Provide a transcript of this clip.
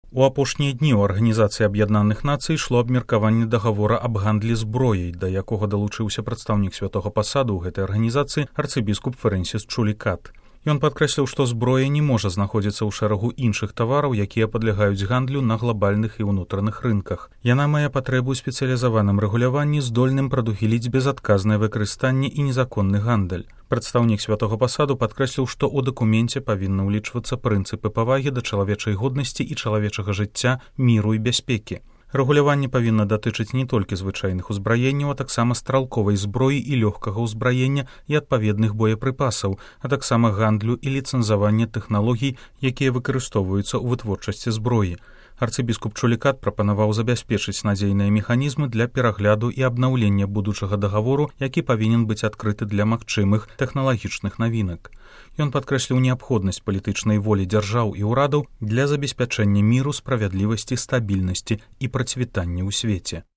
У апошнія дні ў Арганізацыі Аб'яднаных Нацый ішло абмеркаванне дагавора аб гандлі зброяй, да якога далучыўся прадстаўнік святога пасаду ў гэтай арганізацыі арцыбіскуп Фрэнсіс Чулікат. Ён падкрэсліў, што зброя не можа знаходзіцца ў шэрагу іншых тавараў, якія падлягаюць гандлю на глабальных і ўнутраных рынках. Яна мае патрэбу ў спецыялізаваным рэгуляванні, здольным прадухіліць безадказнае выкарыстанне і незаконны гандаль. Прадстаўнік святога пасаду падкрэсліў, што ў дакуменце павінны ўлічвацца прынцыпы павагі да чалавечай годнасці і чалавечага жыцця, міру і бяспекі. Рэгуляванне павінна датычыць не толькі звычайных узбраенняў, а таксама стралковай зброі і лёгкага ўзбраення і адпаведных боепрыпасаў, а таксама гандлю і ліцэнзавання тэхналогій, якія выкарыстоўваюцца ў вытворчасці зброі. Арцыбіскуп Чулікат прапанаваў забяспечыць надзейныя механізмы для перагляду і абнаўлення будучага дагавору, які павінен быць адкрыты для магчымых тэхналагічных навінак. Ён падкрэсліў неабходнасць палітычнай волі дзяржаў і ўрадаў для забеспячэння міру, справядлівасці, стабільнасці і працвітання ў свеце.